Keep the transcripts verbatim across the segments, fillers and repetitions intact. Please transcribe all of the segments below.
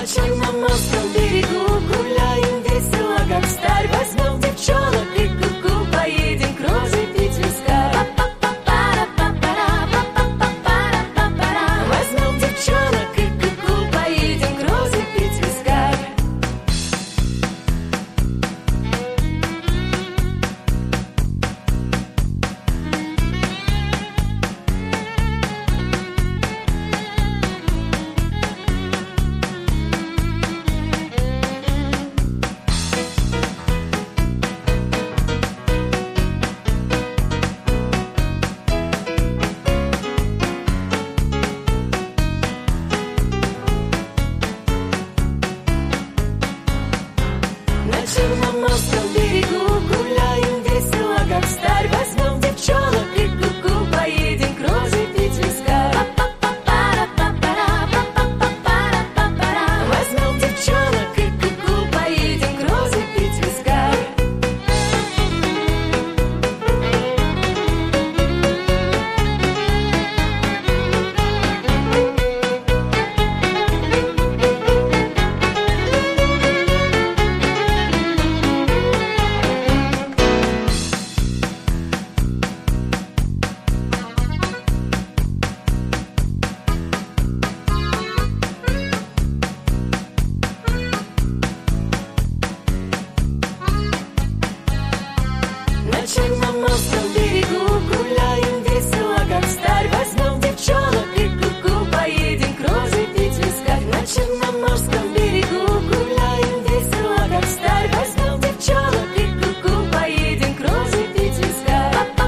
На Черноморском берегу гуляем весело, как старь. Возьмем девчонок и ку-ку, поедем к розе пить виска. Возьмем девчонок и ку-ку, поедем к розе пить виска. На Черноморском берегу гуляем весело, как старь. Возьмем девчонок и ку-ку, поедем к розе пить виска. Возьмем девчонок и ку-ку, поедем к розе пить виска. На Черноморском берегу гуляем весело, как старь. Возьмем девчонок и ку-ку, поедем к розе пить виска. На Черноморском берегу гуляем весело, как старь. Возьмем девчонок и ку-ку, поедем к розе пить виска.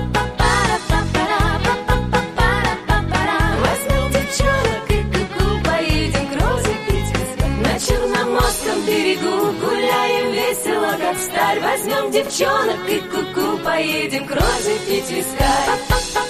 Возьмем девчонок и ку-ку, поедем к розе пить виска. На Черноморском берегу гуляем весело, как старь. Возьмем девчонок и ку-ку, поедем к розе пить виска.